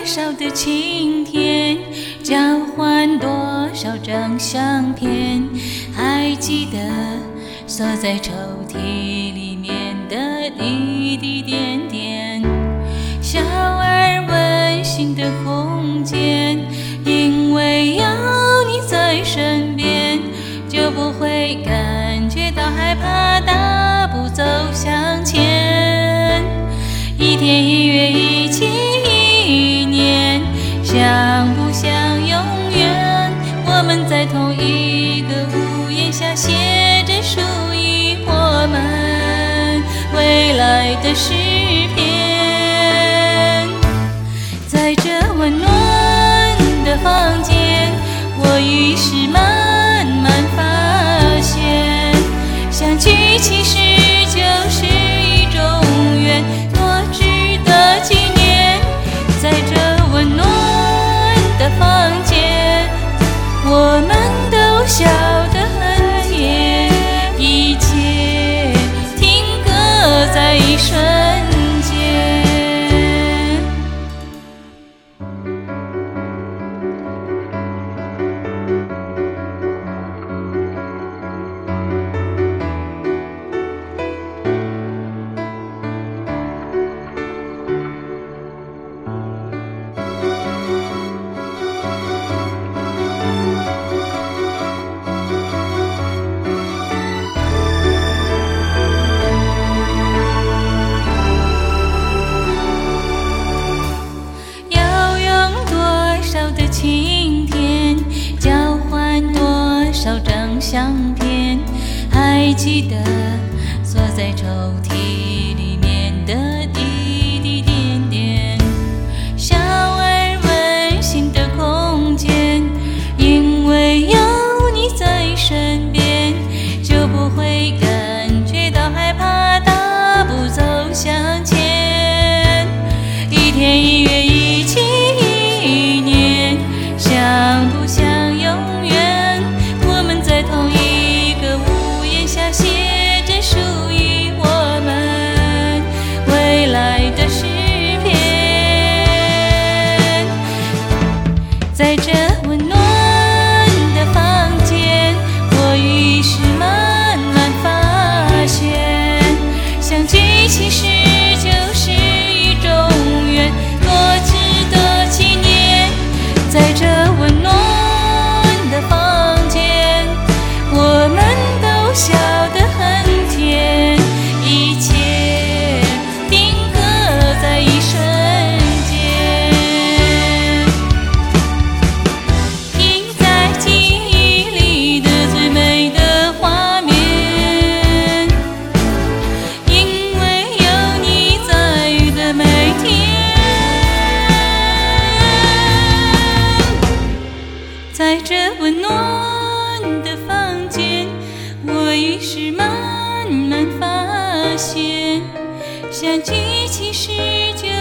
少的晴天，交换多少张相片，还记得锁在抽屉里面的滴滴点点，小而温馨的空间，因为有你在身边，就不会感觉到害怕，大步走向前。一天一月一期一年，像不像永远？我们在同一个屋檐下，写着属于我们未来的诗篇。在这温暖的房间，我于是慢慢发现，相聚其实就是一种缘，多值得纪念。在这温暖的房间，我们都笑得很甜，一切停格在一瞬间。晴天，交换多少张相片，还记得锁在抽屉里面的滴滴点点，小而温馨的空间，因为有你在身边，就不会感觉到害怕，大步走向前。一天一月一期一年，像不像永远？我们在同一个屋檐下，写着属于我们未来的诗篇。在这温暖的房间，我于是慢慢发现，相聚其实就是一种缘，多值得纪念。在这温暖的房间，我们都笑得很甜，一切定格在一瞬间，印在记忆里的最美的画面，因为有你在的每天。在这温暖的房间，我于是慢慢发现，相聚其实就